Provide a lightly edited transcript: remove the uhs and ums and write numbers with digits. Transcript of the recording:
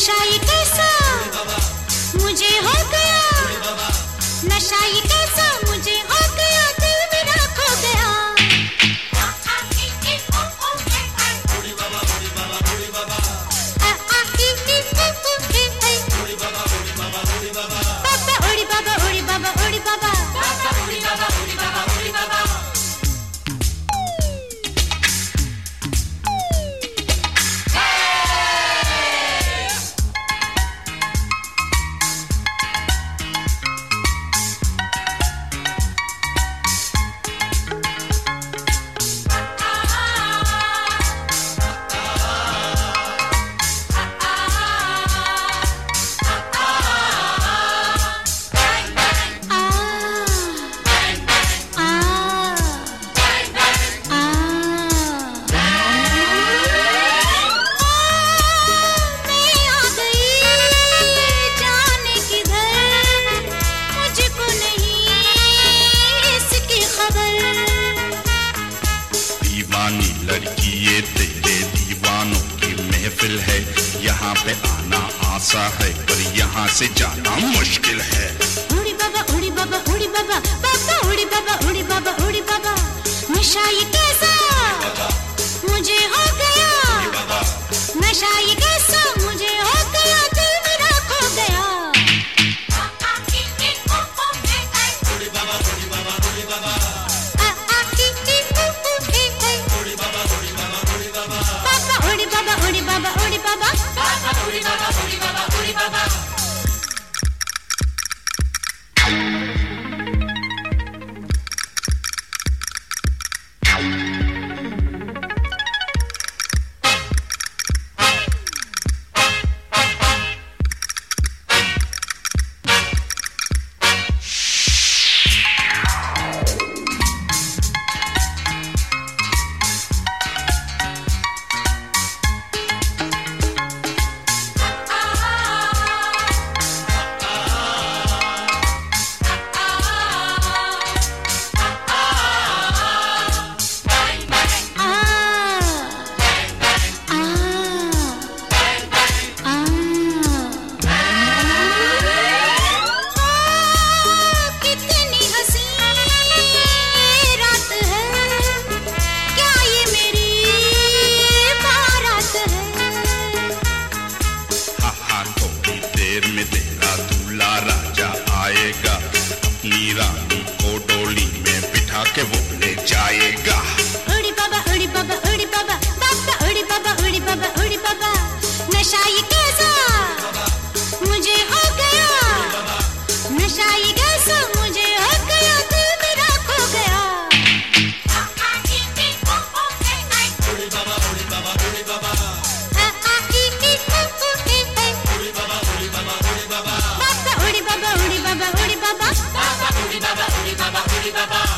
नशा ये कैसा मुझे हो गया, नशा ये कैसा मुझे हो गया, दिल मेरा खो गया। बाबा उड़ी बाबा उड़ी बाबा उड़ी बाबा, उड़ी बाबा उड़ी बाबा उड़ी बाबा। लड़की ये तेरे दीवानों की महफिल है, यहाँ पे आना आसा है पर यहाँ से जाना मुश्किल है। उड़ी बाबा उड़ी बाबा उड़ी बाबा, बाबा उड़ी बाबा उड़ी बाबा उड़ी बाबा। नशा ये कैसा मुझे हो गया, नशा ये कैसा मुझे हो गया, दिल मेरा खो गया। उड़ी बाबा उड़ी बाबा उड़ी बाबा, बाबा उड़ी बाबा उड़ी बाबा उड़ी बाबा, बाबा उड़ी बाबा उड़ी बाबा उड़ी बाबा। तेरा दूल्हा राजा आएगा, अपनी रानी को डोली में बिठा के वो ले जाएगा। उड़ी बाबा उड़ी बाबा उड़ी बाबा, बाबा उड़ी बाबा उड़ी बाबा उड़ी बाबा। नशा ये कैसा मुझे हो गया, नशा ये कैसा मुझे हो गया, दिल मेरा खो गया। उड़ी बाबा उड़ी बाबा उड़ी बाबा, बाबा उड़ी बाबा उड़ी बाबा उड़ी बाबा, बाबा उड़ी बाबा उड़ी बाबा उड़ी बाबा।